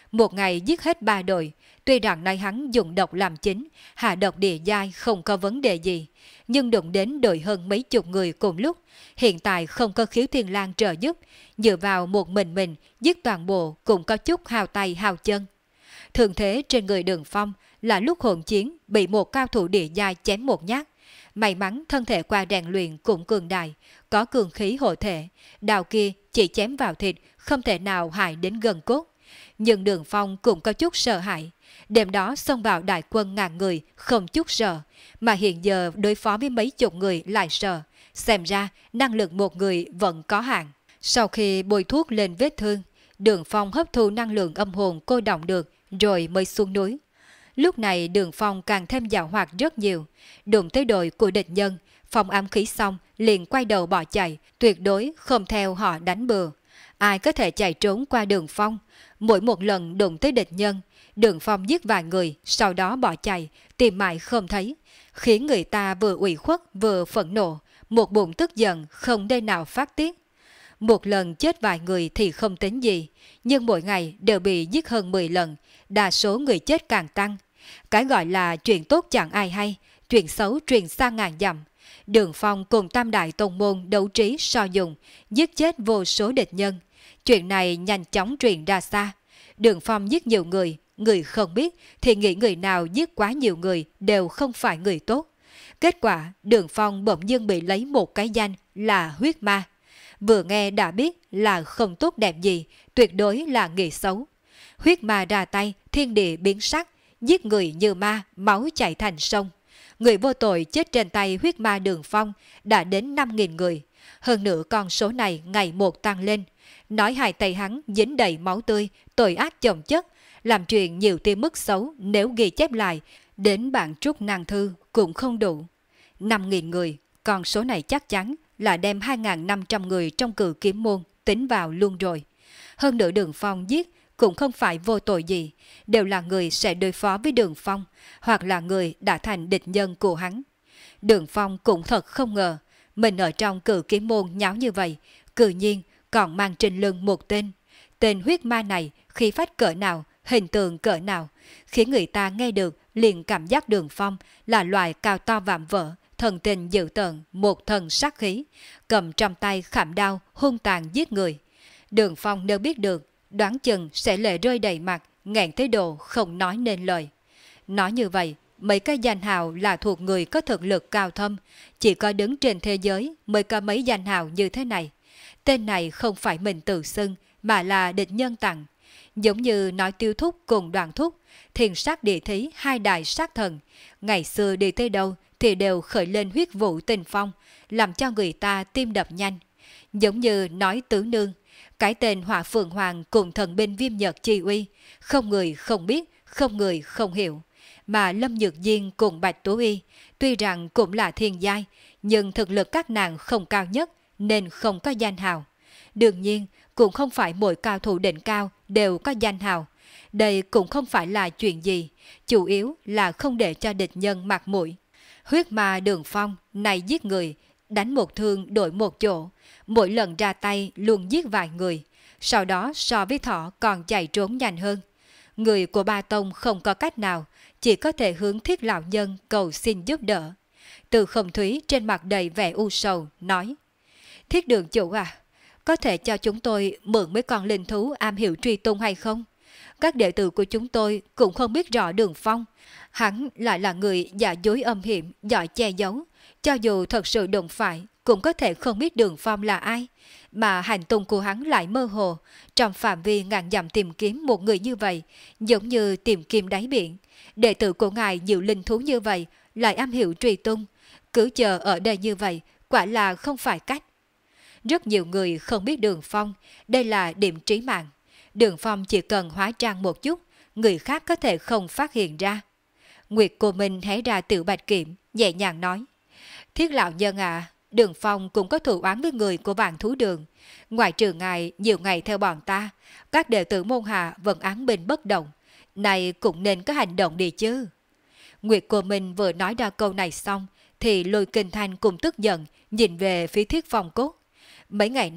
một ngày giết hết ba đội. Tuy rằng nay hắn dùng độc làm chính, hạ độc địa giai không có vấn đề gì, nhưng đụng đến đội hơn mấy chục người cùng lúc, hiện tại không có Khiếu Thiên Lang trợ giúp, dựa vào một mình mình giết toàn bộ cũng có chút hao tay hao chân. Thường thế trên người Đường Phong là lúc hỗn chiến bị một cao thủ địa giai chém một nhát. May mắn thân thể qua rèn luyện cũng cường đại, có cường khí hộ thể, đao kia chỉ chém vào thịt, không thể nào hại đến gần cốt. Nhưng Đường Phong cũng có chút sợ hãi. Đêm đó xông vào đại quân ngàn người không chút sợ, mà hiện giờ đối phó với mấy chục người lại sợ. Xem ra năng lực một người vẫn có hạn. Sau khi bôi thuốc lên vết thương, Đường Phong hấp thu năng lượng âm hồn cô động được rồi mới xuống núi. Lúc này Đường Phong càng thêm giàu hoạt rất nhiều. Đụng tới đội của địch nhân, Phong ám khí xong liền quay đầu bỏ chạy, tuyệt đối không theo họ đánh bừa. Ai có thể chạy trốn qua Đường Phong? Mỗi một lần đụng tới địch nhân, Đường Phong giết vài người, sau đó bỏ chạy, tìm mãi không thấy, khiến người ta vừa ủy khuất vừa phẫn nộ, một bụng tức giận không nơi nào phát tiết. Một lần chết vài người thì không tính gì, nhưng mỗi ngày đều bị giết hơn mười lần, đa số người chết càng tăng. Cái gọi là chuyện tốt chẳng ai hay, chuyện xấu truyền xa ngàn dặm. Đường Phong cùng Tam Đại Tông Môn đấu trí so dùng, giết chết vô số địch nhân. Chuyện này nhanh chóng truyền ra xa. Đường Phong giết nhiều người, người không biết thì nghĩ người nào giết quá nhiều người đều không phải người tốt. Kết quả Đường Phong bỗng dưng bị lấy một cái danh là huyết ma. Vừa nghe đã biết là không tốt đẹp gì, tuyệt đối là nghề xấu. Huyết ma ra tay, thiên địa biến sắc, giết người như ma, máu chảy thành sông. Người vô tội chết trên tay huyết ma Đường Phong đã đến năm nghìn người. Hơn nữa con số này ngày một tăng lên. Nói hai tay hắn dính đầy máu tươi, tội ác chồng chất, làm chuyện nhiều tia mức xấu nếu ghi chép lại, đến bản trúc nàng thư cũng không đủ. năm nghìn người, con số này chắc chắn là đem hai nghìn năm trăm người trong Cự Kiếm Môn tính vào luôn rồi. Hơn nữa Đường Phong giết cũng không phải vô tội gì, đều là người sẽ đối phó với Đường Phong, hoặc là người đã thành địch nhân của hắn. Đường Phong cũng thật không ngờ, mình ở trong Cự Kiếm Môn nháo như vậy, cự nhiên còn mang trên lưng một tên. Tên huyết ma này khí phách cỡ nào, hình tượng cỡ nào, khiến người ta nghe được liền cảm giác Đường Phong là loài cao to vạm vỡ, thần tình dữ tợn, một thần sát khí, cầm trong tay khảm đao hung tàn giết người. Đường Phong nếu biết được, đoán chừng sẽ lệ rơi đầy mặt, nghẹn tới độ không nói nên lời. Nói như vậy, mấy cái danh hào là thuộc người có thực lực cao thâm, chỉ có đứng trên thế giới mới có mấy danh hào như thế này. Tên này không phải mình tự xưng, mà là địch nhân tặng. Giống như nói Tiêu Thúc cùng Đoàn Thúc, thiền sát địa thí hai đại sát thần. Ngày xưa đi tới đâu thì đều khởi lên huyết vụ tình phong, làm cho người ta tim đập nhanh. Giống như nói Tứ Nương, cái tên Hỏa Phượng Hoàng cùng thần binh Viêm Nhật Chi Uy, không người không biết, không người không hiểu. Mà Lâm Nhược Diên cùng Bạch Tố Y, tuy rằng cũng là thiên giai, nhưng thực lực các nàng không cao nhất, nên không có danh hào. Đương nhiên, cũng không phải mỗi cao thủ đỉnh cao đều có danh hào. Đây cũng không phải là chuyện gì, chủ yếu là không để cho địch nhân mặt mũi. Huyết ma Đường Phong này giết người, đánh một thương đổi một chỗ, mỗi lần ra tay luôn giết vài người, sau đó so với thỏ còn chạy trốn nhanh hơn. Người của Ba Tông không có cách nào, chỉ có thể hướng Thiết lão nhân cầu xin giúp đỡ. Từ Không Thúy trên mặt đầy vẻ u sầu, nói: Thiết đường chủ à, có thể cho chúng tôi mượn mấy con linh thú am hiểu truy tung hay không? Các đệ tử của chúng tôi cũng không biết rõ Đường Phong. Hắn lại là người giả dối âm hiểm, giỏi che giấu. Cho dù thật sự đụng phải, cũng có thể không biết Đường Phong là ai. Mà hành tung của hắn lại mơ hồ. Trong phạm vi ngàn dặm tìm kiếm một người như vậy, giống như tìm kiếm đáy biển. Đệ tử của ngài nhiều linh thú như vậy, lại am hiểu truy tung. Cứ chờ ở đây như vậy, quả là không phải cách. Rất nhiều người không biết Đường Phong, đây là điểm trí mạng. Đường Phong chỉ cần hóa trang một chút, người khác có thể không phát hiện ra. Nguyệt Cô Minh hé ra tiểu bạch kiểm, nhẹ nhàng nói: Thiết lão nhân à, Đường Phong cũng có thù oán với người của Vạn Thú Đường. Ngoài trừ ngài nhiều ngày theo bọn ta, các đệ tử môn hạ vẫn án binh bất động. Này cũng nên có hành động đi chứ. Nguyệt Cô Minh vừa nói ra câu này xong, thì Lôi Kinh Thanh cùng tức giận nhìn về phía Thiết Phong Cốt. Mấy ngày nay,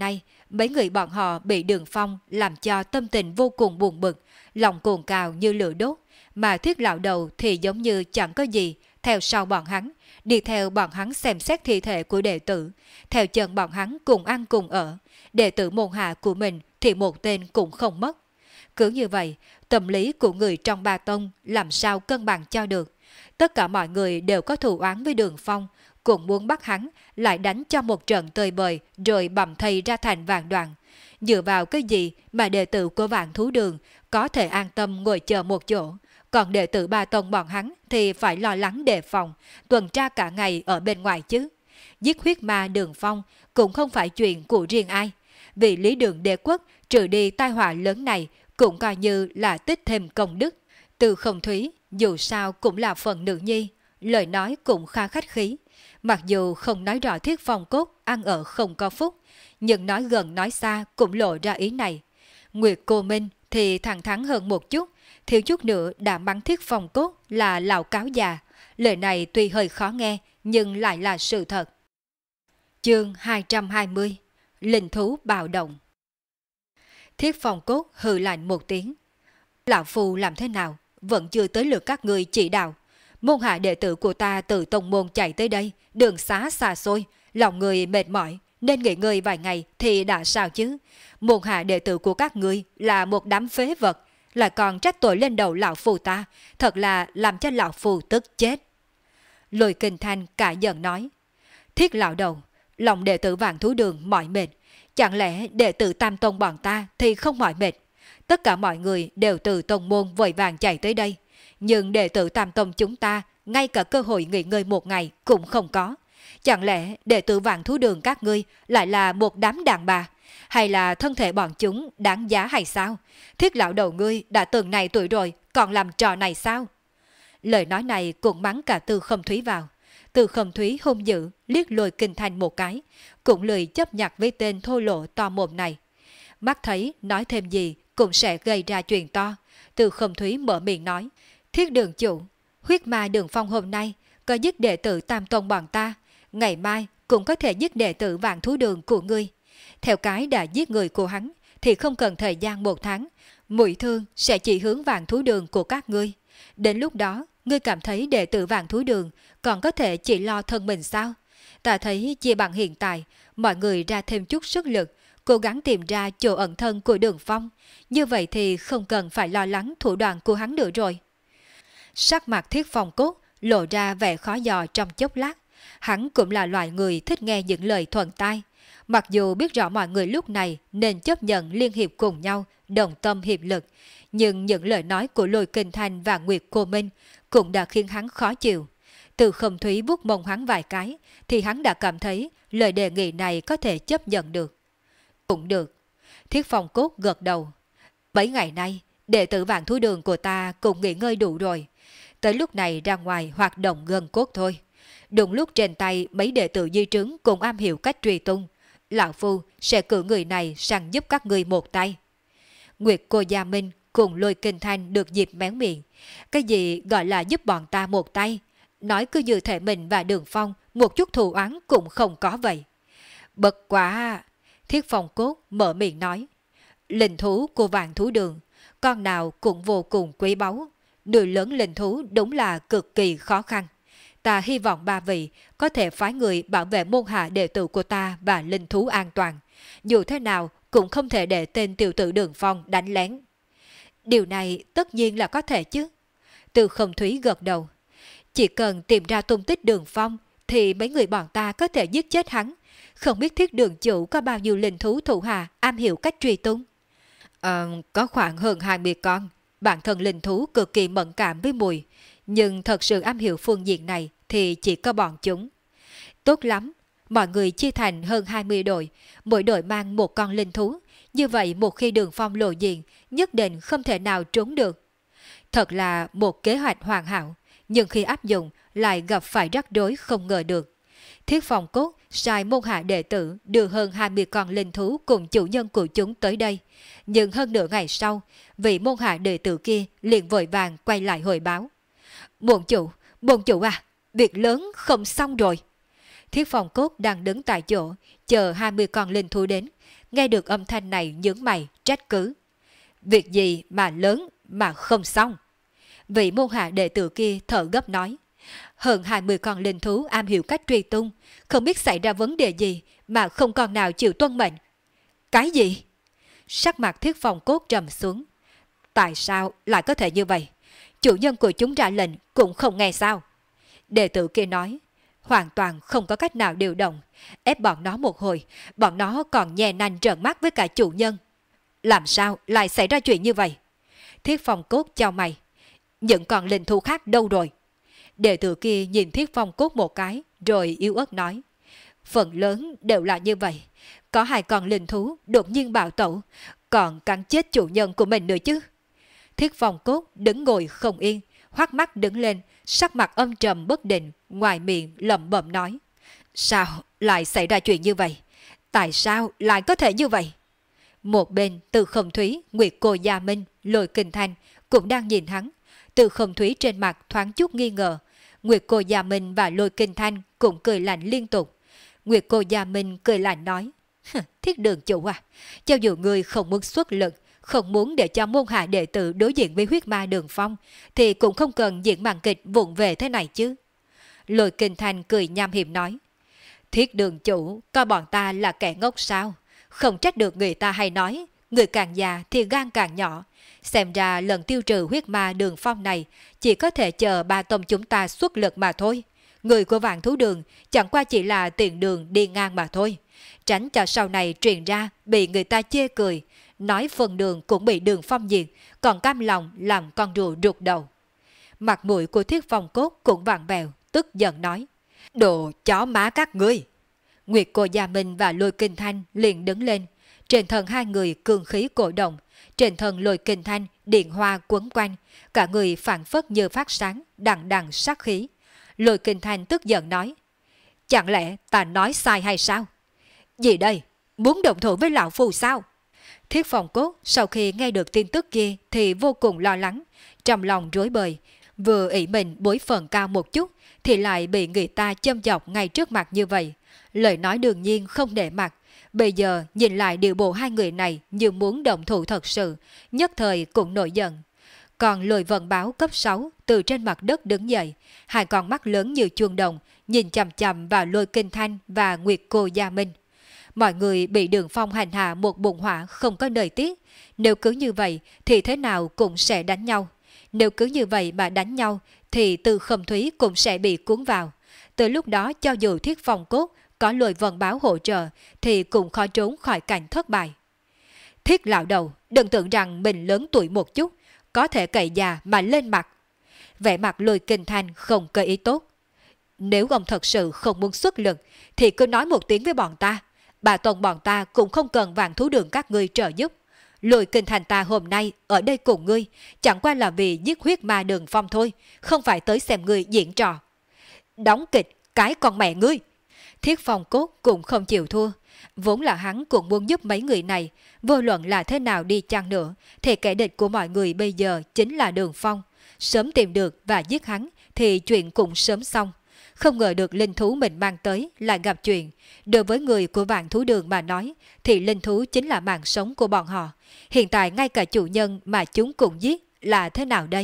mấy người bọn họ bị Đường Phong làm cho tâm tình vô cùng buồn bực, lòng cuồng cào như lửa đốt, mà Thiết lão đầu thì giống như chẳng có gì, theo sau bọn hắn, đi theo bọn hắn xem xét thi thể của đệ tử, theo chân bọn hắn cùng ăn cùng ở, đệ tử môn hạ của mình thì một tên cũng không mất. Cứ như vậy, tâm lý của người trong ba tông làm sao cân bằng cho được. Tất cả mọi người đều có thù oán với Đường Phong, cũng muốn bắt hắn lại đánh cho một trận tơi bời rồi bầm thây ra thành vạn đoạn. Dựa vào cái gì mà đệ tử của Vạn Thú Đường có thể an tâm ngồi chờ một chỗ, còn đệ tử ba tông bọn hắn thì phải lo lắng đề phòng, tuần tra cả ngày ở bên ngoài chứ. Giết huyết ma Đường Phong cũng không phải chuyện của riêng ai. Vì Lý Đường Đế Quốc trừ đi tai họa lớn này cũng coi như là tích thêm công đức. Từ Không Thúy dù sao cũng là phần nữ nhi, lời nói cũng khá khách khí. Mặc dù không nói rõ Thiết Phong cốt ăn ở không có phúc, nhưng nói gần nói xa cũng lộ ra ý này. Nguyệt Cô Minh thì thẳng thắn hơn một chút, thiếu chút nữa đã mắng Thiết Phong cốt là lão cáo già. Lời này tuy hơi khó nghe nhưng lại là sự thật. Chương hai trăm hai mươi. Linh thú bạo động. Thiết Phong cốt hừ lạnh một tiếng. Lão Phu làm thế nào? Vẫn chưa tới lượt các người chỉ đạo. Môn hạ đệ tử của ta từ tông môn chạy tới đây, đường xá xa xôi, lòng người mệt mỏi, nên nghỉ ngơi vài ngày thì đã sao chứ. Môn hạ đệ tử của các ngươi là một đám phế vật, lại còn trách tội lên đầu lão Phu ta, thật là làm cho lão Phu tức chết. Lôi Kinh Thanh cả giận nói. Thiết lão đầu, lòng đệ tử Vạn Thú Đường mỏi mệt, chẳng lẽ đệ tử Tam Tông bọn ta thì không mỏi mệt? Tất cả mọi người đều từ tông môn vội vàng chạy tới đây, nhưng đệ tử Tam Tông chúng ta ngay cả cơ hội nghỉ ngơi một ngày cũng không có. Chẳng lẽ đệ tử Vạn Thú Đường các ngươi lại là một đám đàn bà, hay là thân thể bọn chúng đáng giá hay sao? Thiết lão đầu ngươi đã từng này tuổi rồi còn làm trò này sao? Lời nói này cũng mắng cả Tư Không Thúy vào. Tư Không Thúy hung dữ liếc Lôi Kinh Thanh một cái, cũng lười chấp nhặt với tên thô lỗ to mồm này. Mắt thấy nói thêm gì cũng sẽ gây ra chuyện to. Tư Không Thúy mở miệng nói. Thiết đường chủ, huyết ma Đường Phong hôm nay có giết đệ tử Tam Tông bọn ta, ngày mai cũng có thể giết đệ tử Vạn Thú Đường của ngươi. Theo cái đã giết người của hắn thì không cần thời gian một tháng, mũi thương sẽ chỉ hướng Vạn Thú Đường của các ngươi. Đến lúc đó, ngươi cảm thấy đệ tử Vạn Thú Đường còn có thể chỉ lo thân mình sao? Ta thấy chia bằng hiện tại, mọi người ra thêm chút sức lực, cố gắng tìm ra chỗ ẩn thân của Đường Phong. Như vậy thì không cần phải lo lắng thủ đoạn của hắn nữa rồi. Sắc mặt Thiết Phong cốt lộ ra vẻ khó dò trong chốc lát. Hắn cũng là loại người thích nghe những lời thuận tai. Mặc dù biết rõ mọi người lúc này nên chấp nhận liên hiệp cùng nhau, đồng tâm hiệp lực, nhưng những lời nói của Lôi Kinh Thanh và Nguyệt Cô Minh cũng đã khiến hắn khó chịu. Từ Không Thúy vuốt mông hắn vài cái thì hắn đã cảm thấy lời đề nghị này có thể chấp nhận được. Cũng được. Thiết Phong cốt gật đầu. Mấy ngày nay, đệ tử Vạn Thú Đường của ta cũng nghỉ ngơi đủ rồi. Tới lúc này ra ngoài hoạt động gân cốt thôi. Đúng lúc trên tay mấy đệ tử di trướng cũng am hiểu cách truy tung, lão Phu sẽ cử người này sang giúp các ngươi một tay. Nguyệt Cô Gia Minh cùng Lôi Kinh Thanh được dịp méo miệng. Cái gì gọi là giúp bọn ta một tay? Nói cứ như thể mình và Đường Phong một chút thù oán cũng không có vậy. Bật quá! Thiết Phong cốt mở miệng nói. Linh thú của Vạn Thú Đường, con nào cũng vô cùng quý báu. Nuôi lớn linh thú đúng là cực kỳ khó khăn. Ta hy vọng ba vị có thể phái người bảo vệ môn hạ đệ tử của ta và linh thú an toàn. Dù thế nào cũng không thể để tên tiểu tử Đường Phong đánh lén. Điều này tất nhiên là có thể chứ. Từ Không Thúy gật đầu. Chỉ cần tìm ra tung tích Đường Phong thì mấy người bọn ta có thể giết chết hắn. Không biết Thiết đường chủ có bao nhiêu linh thú thủ hạ am hiểu cách truy tung? Ờ, có khoảng hơn hai mươi con. Bản thân linh thú cực kỳ mẫn cảm với mùi, nhưng thật sự am hiểu phương diện này thì chỉ có bọn chúng. Tốt lắm, mọi người chia thành hơn hai mươi đội, mỗi đội mang một con linh thú. Như vậy một khi Đường Phong lộ diện, nhất định không thể nào trốn được. Thật là một kế hoạch hoàn hảo, nhưng khi áp dụng lại gặp phải rắc rối không ngờ được. Thiết Phong cốt sai môn hạ đệ tử đưa hơn hai mươi con linh thú cùng chủ nhân của chúng tới đây. Nhưng hơn nửa ngày sau, vị môn hạ đệ tử kia liền vội vàng quay lại hồi báo. Bổn chủ, bổn chủ à, việc lớn không xong rồi. Thiết Phong cốt đang đứng tại chỗ, chờ hai mươi con linh thú đến. nghe được âm thanh này nhướng mày trách cứ. Việc gì mà lớn mà không xong? Vị môn hạ đệ tử kia thở gấp nói. Hơn hai mươi con linh thú am hiểu cách truy tung, không biết xảy ra vấn đề gì mà không con nào chịu tuân mệnh. Cái gì? Sắc mặt Thiết Phong Cốt trầm xuống. Tại sao lại có thể như vậy? Chủ nhân của chúng ra lệnh cũng không nghe sao? Đệ tử kia nói. Hoàn toàn không có cách nào điều động. Ép bọn nó một hồi, bọn nó còn nhè nanh trợn mắt với cả chủ nhân. Làm sao lại xảy ra chuyện như vậy? Thiết Phong Cốt chào mày. Những con linh thú khác đâu rồi? Đệ tử kia nhìn Thiết Phong Cốt một cái, rồi yếu ớt nói. Phần lớn đều là như vậy. Có hai con linh thú đột nhiên bạo tẩu, còn cắn chết chủ nhân của mình nữa chứ. Thiết Phong Cốt đứng ngồi không yên, hoắt mắt đứng lên, sắc mặt âm trầm bất định, ngoài miệng lẩm bẩm nói. Sao lại xảy ra chuyện như vậy? Tại sao lại có thể như vậy? Một bên Từ Không Thúy, Nguyệt Cô Gia Minh, Lôi Kinh Thanh cũng đang nhìn hắn. Từ Không Thúy trên mặt thoáng chút nghi ngờ. Nguyệt Cô Gia Minh và Lôi Kinh Thanh cũng cười lạnh liên tục. Nguyệt Cô Gia Minh cười lạnh nói. Thiết Đường chủ à, cho dù người không muốn xuất lực, không muốn để cho môn hạ đệ tử đối diện với huyết ma Đường Phong, thì cũng không cần diễn màn kịch vụng về thế này chứ. Lôi Kinh Thanh cười nham hiểm nói. Thiết Đường chủ coi bọn ta là kẻ ngốc sao? Không trách được người ta hay nói, người càng già thì gan càng nhỏ. Xem ra lần tiêu trừ huyết ma Đường Phong này chỉ có thể chờ ba tông chúng ta xuất lực mà thôi. Người của Vạn Thú Đường chẳng qua chỉ là tiền đường đi ngang mà thôi. Tránh cho sau này truyền ra bị người ta chê cười, nói phần đường cũng bị Đường Phong diệt, còn cam lòng làm con rùa rụt đầu. Mặt mũi của Thiết Phong Cốt cũng vặn vẹo, tức giận nói. Đồ chó má các ngươi! Nguyệt Cô Gia Minh và Lôi Kinh Thanh liền đứng lên. Trên thân hai người cương khí cổ động, trên thân Lôi Kinh Thanh điện hoa quấn quanh, cả người phản phất như phát sáng, đằng đằng sát khí. Lôi Kinh Thanh tức giận nói. Chẳng lẽ ta nói sai hay sao? Gì đây? Muốn động thủ với lão phù sao? Thiết Phong Cốt sau khi nghe được tin tức kia thì vô cùng lo lắng, trong lòng rối bời, vừa ỷ mình bối phận cao một chút thì lại bị người ta châm chọc ngay trước mặt như vậy. Lời nói đương nhiên không để mặt, bây giờ nhìn lại điều bộ hai người này như muốn động thủ thật sự, nhất thời cũng nổi giận. Còn Lôi Vân Báo cấp sáu từ trên mặt đất đứng dậy, hai con mắt lớn như chuông đồng nhìn chằm chằm vào Lôi Kinh Thanh và Nguyệt Cô Gia Minh. Mọi người bị Đường Phong hành hạ một bụng hỏa không có đời tiếc, nếu cứ như vậy thì thế nào cũng sẽ đánh nhau. Nếu cứ như vậy mà đánh nhau thì Từ Không Thúy cũng sẽ bị cuốn vào. Từ lúc đó cho dù Thiết Phong Cốt có Lôi Vân Báo hỗ trợ thì cũng khó trốn khỏi cảnh thất bại. Thiết lão đầu, đừng tưởng rằng mình lớn tuổi một chút, có thể cậy già mà lên mặt. Vẻ mặt Lôi Kinh Thanh không cơ ý tốt. Nếu ông thật sự không muốn xuất lực thì cứ nói một tiếng với bọn ta. Bà Tông bọn ta cũng không cần Vạn Thú Đường các ngươi trợ giúp. Lôi Kinh Thành ta hôm nay ở đây cùng ngươi chẳng qua là vì giết huyết ma Đường Phong thôi, không phải tới xem ngươi diễn trò. Đóng kịch cái con mẹ ngươi! Thiết Phong Cốt cũng không chịu thua. Vốn là hắn cũng muốn giúp mấy người này, vô luận là thế nào đi chăng nữa thì kẻ địch của mọi người bây giờ chính là Đường Phong. Sớm tìm được và giết hắn thì chuyện cũng sớm xong. Không ngờ được linh thú mình mang tới lại gặp chuyện. Đối với người của Vạn Thú Đường mà nói thì linh thú chính là mạng sống của bọn họ. Hiện tại ngay cả chủ nhân mà chúng cùng giết là thế nào đây?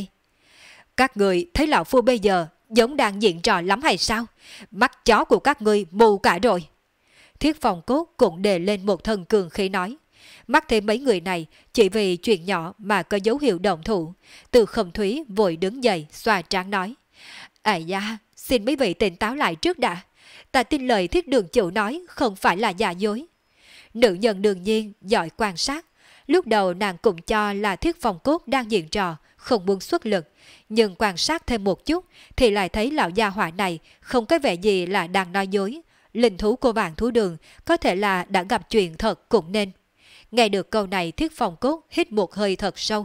Các người thấy lão phu bây giờ giống đang diễn trò lắm hay sao? Mắt chó của các ngươi mù cả rồi. Thiết Phong Cốt cũng đề lên một thân cường khí nói. Mắt thấy mấy người này chỉ vì chuyện nhỏ mà có dấu hiệu động thủ. Từ Không Thúy vội đứng dậy xoa trán nói. À da, xin mấy vị tỉnh táo lại trước đã. Ta tin lời Thiết Đường chủ nói không phải là giả dối. Nữ nhân đương nhiên giỏi quan sát. Lúc đầu nàng cũng cho là Thiết Phong Cốt đang diễn trò, không muốn xuất lực. Nhưng quan sát thêm một chút thì lại thấy lão gia hỏa này không có vẻ gì là đang nói dối. Linh thú của Vạn Thú Đường có thể là đã gặp chuyện thật cũng nên. Nghe được câu này Thiết Phong Cốt hít một hơi thật sâu.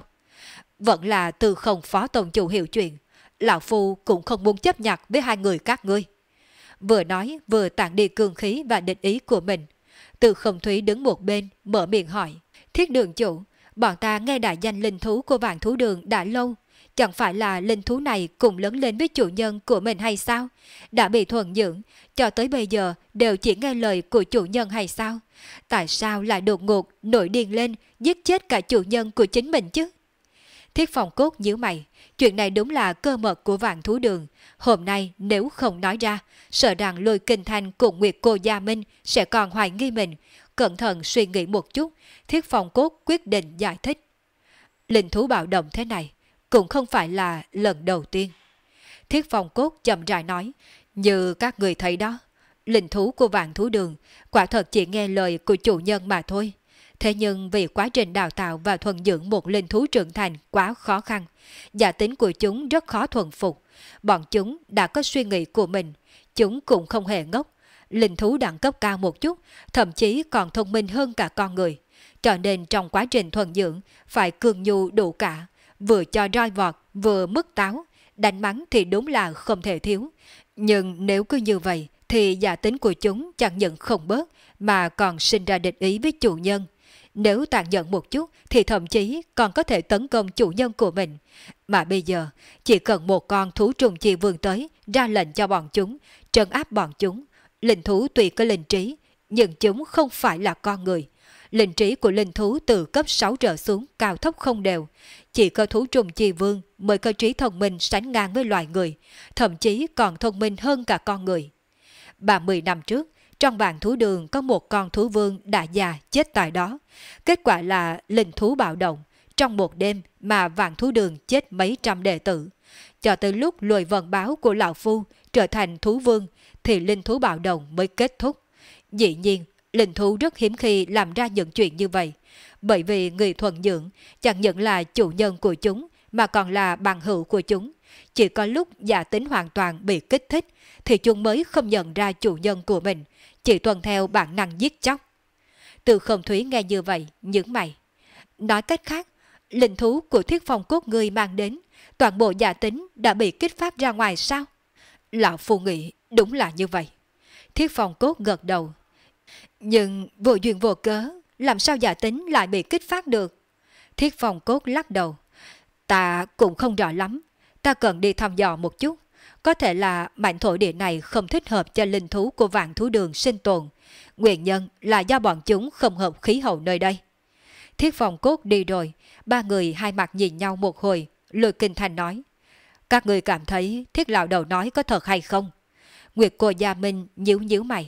Vẫn là từ không phó tổng chủ hiểu chuyện. Lão phu cũng không muốn chấp nhặt với hai người các ngươi. Vừa nói vừa tản đi cương khí và địch ý của mình. Từ Không Thúy đứng một bên mở miệng hỏi. Thiết Đường chủ, bọn ta nghe đại danh linh thú của Vạn Thú Đường đã lâu. Chẳng phải là linh thú này cùng lớn lên với chủ nhân của mình hay sao? Đã bị thuần dưỡng, cho tới bây giờ đều chỉ nghe lời của chủ nhân hay sao? Tại sao lại đột ngột nổi điên lên giết chết cả chủ nhân của chính mình chứ? Thiết Phong Cốt nhíu mày, chuyện này đúng là cơ mật của Vạn Thú Đường. Hôm nay nếu không nói ra, sợ rằng Lôi Kinh Thanh cùng Nguyệt Cô Gia Minh sẽ còn hoài nghi mình. Cẩn thận suy nghĩ một chút, Thiết Phong Cốt quyết định giải thích. Linh thú bạo động thế này cũng không phải là lần đầu tiên. Thiết Phong Cốt chậm rãi nói, như các người thấy đó, linh thú của Vạn Thú Đường quả thật chỉ nghe lời của chủ nhân mà thôi. Thế nhưng vì quá trình đào tạo và thuần dưỡng một linh thú trưởng thành quá khó khăn, giả tính của chúng rất khó thuần phục. Bọn chúng đã có suy nghĩ của mình, chúng cũng không hề ngốc. Linh thú đẳng cấp cao một chút, thậm chí còn thông minh hơn cả con người. Cho nên trong quá trình thuần dưỡng phải cương nhu đủ cả, vừa cho roi vọt vừa mức táo, đánh mắng thì đúng là không thể thiếu. Nhưng nếu cứ như vậy thì giả tính của chúng chẳng những không bớt mà còn sinh ra địch ý với chủ nhân. Nếu tàn nhẫn một chút thì thậm chí còn có thể tấn công chủ nhân của mình. Mà bây giờ chỉ cần một con thú trùng chi vương tới ra lệnh cho bọn chúng, trấn áp bọn chúng. Linh thú tuy có linh trí, nhưng chúng không phải là con người. Linh trí của linh thú từ cấp sáu trở xuống cao thấp không đều. Chỉ có thú trùng chi vương mới có trí thông minh sánh ngang với loài người, thậm chí còn thông minh hơn cả con người. ba mươi năm trước, trong Vạn Thú Đường có một con thú vương đã già chết tại đó. Kết quả là linh thú bạo động. Trong một đêm mà Vạn Thú Đường chết mấy trăm đệ tử. Cho tới lúc lùi vần báo của Lão Phu trở thành thú vương thì linh thú bạo động mới kết thúc. Dĩ nhiên, linh thú rất hiếm khi làm ra những chuyện như vậy. Bởi vì người thuần dưỡng chẳng những là chủ nhân của chúng mà còn là bằng hữu của chúng. Chỉ có lúc giả tính hoàn toàn bị kích thích thì chúng mới không nhận ra chủ nhân của mình, chỉ tuân theo bản năng giết chóc. Từ Không Thúy nghe như vậy, nhướng mày. Nói cách khác, linh thú của Thiết Phong Cốt ngươi mang đến, toàn bộ giả tính đã bị kích phát ra ngoài sao? Lão Phu nghĩ đúng là như vậy. Thiết Phong Cốt gật đầu. Nhưng vô duyên vô cớ, làm sao giả tính lại bị kích phát được? Thiết Phong Cốt lắc đầu. Ta cũng không rõ lắm, ta cần đi thăm dò một chút. Có thể là mảnh thổ địa này không thích hợp cho linh thú của Vạn Thú Đường sinh tồn. Nguyên nhân là do bọn chúng không hợp khí hậu nơi đây. Thiết Phong Cốt đi rồi, ba người hai mặt nhìn nhau một hồi, Lôi Kinh Thanh nói. Các người cảm thấy Thiết lão đầu nói có thật hay không? Nguyệt Cô Gia Minh nhíu nhíu mày.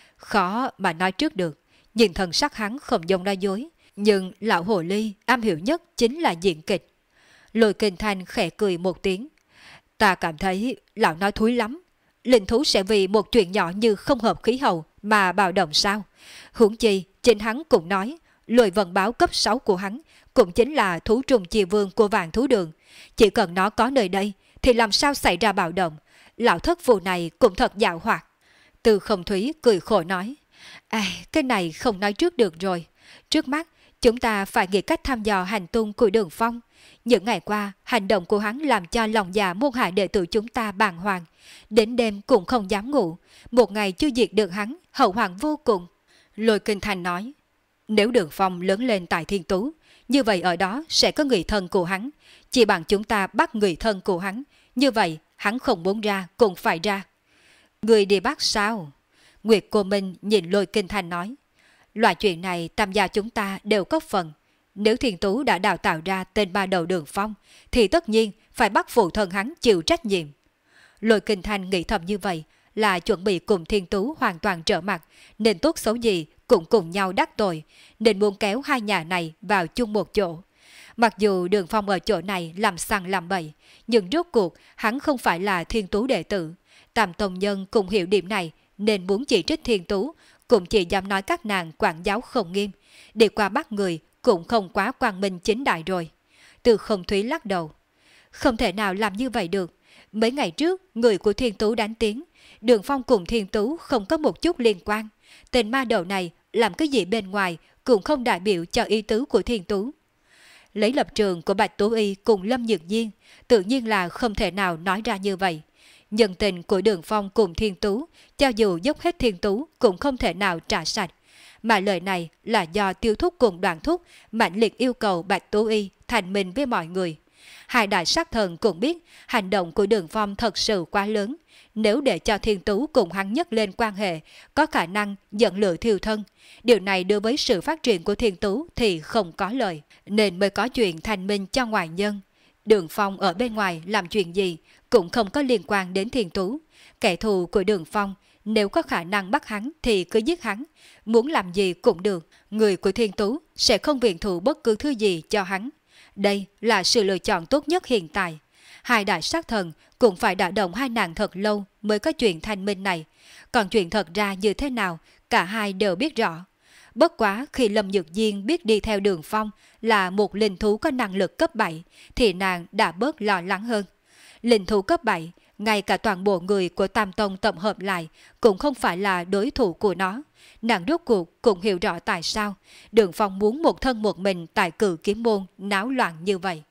Khó mà nói trước được, nhìn thần sắc hắn không giống nói dối, nhưng lão hồ ly am hiểu nhất chính là diễn kịch. Lôi Kinh Thanh khẽ cười một tiếng. Ta cảm thấy lão nói thúi lắm. Linh thú sẽ vì một chuyện nhỏ như không hợp khí hậu mà bạo động sao? Huống chi, chính hắn cũng nói, lôi vần báo cấp sáu của hắn cũng chính là thú trùng chi vương của Vạn Thú Đường. Chỉ cần nó có nơi đây thì làm sao xảy ra bạo động? Lão thất phù này cũng thật dạo hoạt. Từ Không Thúy cười khổ nói. À, cái này không nói trước được rồi. Trước mắt, chúng ta phải nghĩ cách thăm dò hành tung của Đường Phong. Những ngày qua, hành động của hắn làm cho lòng già môn hạ đệ tử chúng ta bàng hoàng. Đến đêm cũng không dám ngủ. Một ngày chưa diệt được hắn, hậu hoàng vô cùng. Lôi Kinh Thanh nói. Nếu Đường Phong lớn lên tại Thiên Tú, như vậy ở đó sẽ có người thân của hắn. Chỉ bằng chúng ta bắt người thân của hắn. Như vậy, hắn không muốn ra cũng phải ra. Người đi bắt sao? Nguyệt Cô Minh nhìn Lôi Kinh Thanh nói. Loại chuyện này tam gia chúng ta đều có phần. Nếu Thiên Tú đã đào tạo ra tên ba đầu Đường Phong, thì tất nhiên phải bắt phụ thân hắn chịu trách nhiệm. Lôi Kinh Thanh nghĩ thầm như vậy là chuẩn bị cùng Thiên Tú hoàn toàn trở mặt, nên tốt xấu gì cũng cùng nhau đắc tội, nên muốn kéo hai nhà này vào chung một chỗ. Mặc dù Đường Phong ở chỗ này làm sằng làm bậy, nhưng rốt cuộc hắn không phải là Thiên Tú đệ tử. Tam Tông Nhân cũng hiểu điểm này nên muốn chỉ trích Thiên Tú, cũng chỉ dám nói các nàng quản giáo không nghiêm. Đi qua bắt người cũng không quá quang minh chính đại rồi. Từ Không Thúy lắc đầu. Không thể nào làm như vậy được. Mấy ngày trước, người của Thiên Tú đánh tiếng. Đường Phong cùng Thiên Tú không có một chút liên quan. Tên ma đầu này làm cái gì bên ngoài cũng không đại biểu cho ý tứ của Thiên Tú. Lấy lập trường của Bạch Tú Y cùng Lâm Nhược Diên, tự nhiên là không thể nào nói ra như vậy. Nhân tình của Đường Phong cùng Thiên Tú, cho dù dốc hết Thiên Tú cũng không thể nào trả sạch. Mà lời này là do Tiêu Thúc cùng Đoàn Thúc mạnh liệt yêu cầu Bạch Tú Y thành minh với mọi người. Hai đại sát thần cũng biết hành động của Đường Phong thật sự quá lớn. Nếu để cho Thiên Tú cùng hắn nhất lên quan hệ, có khả năng dẫn lửa thiêu thân. Điều này đối với sự phát triển của Thiên Tú thì không có lợi, nên mới có chuyện thành minh cho ngoại nhân. Đường Phong ở bên ngoài làm chuyện gì cũng không có liên quan đến Thiên Tú. Kẻ thù của Đường Phong, nếu có khả năng bắt hắn thì cứ giết hắn, muốn làm gì cũng được. Người của Thiên Tú sẽ không viện thủ bất cứ thứ gì cho hắn. Đây là sự lựa chọn tốt nhất hiện tại. Hai đại sát thần cũng phải đả động hai nàng thật lâu mới có chuyện thanh minh này. Còn chuyện thật ra như thế nào, cả hai đều biết rõ. Bất quá khi Lâm Nhược Diên biết đi theo Đường Phong là một linh thú có năng lực cấp bảy, thì nàng đã bớt lo lắng hơn. Linh thú cấp bảy, ngay cả toàn bộ người của Tam Tông tập hợp lại cũng không phải là đối thủ của nó. Nàng rốt cuộc cũng hiểu rõ tại sao Đường Phong muốn một thân một mình tại Cự Kiếm Môn náo loạn như vậy.